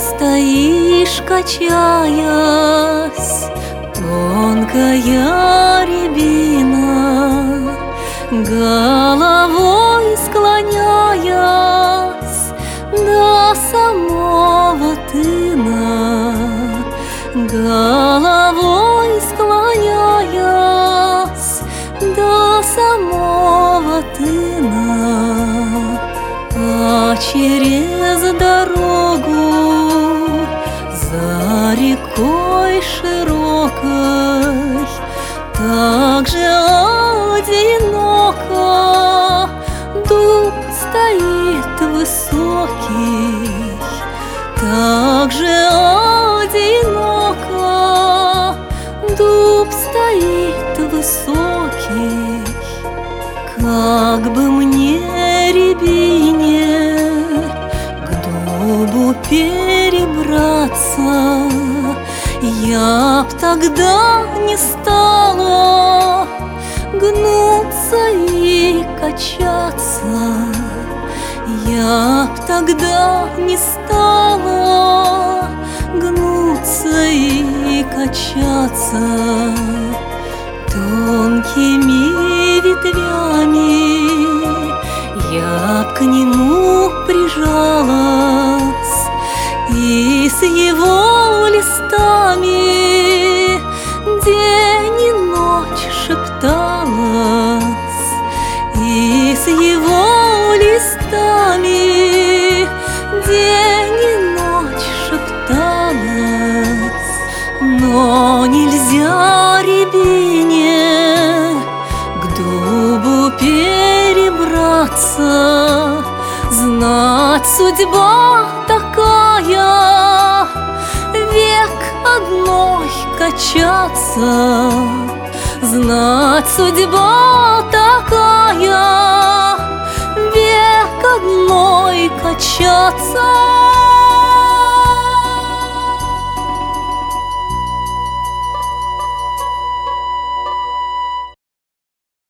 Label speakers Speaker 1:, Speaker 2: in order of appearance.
Speaker 1: стоишь, качаясь, тонкая рябина, головой склоняясь до самого тына, головой склоняясь до самого тына. А через дорогу за рекой широкой так же одиноко дуб стоит высокий, так же одиноко дуб стоит высокий. Как бы мне, рябине, к дубу перебраться, я б тогда не стала гнуться и качаться, я б тогда не стала гнуться и качаться. Тонкими ветвями я б к нему прижалась и с его листами день и ночь шепталась, и с его листами день и ночь шепталась. Но нельзя рябине к дубу перебраться, знать судьба такая, век одной качаться, знать судьба такая, век одной качаться.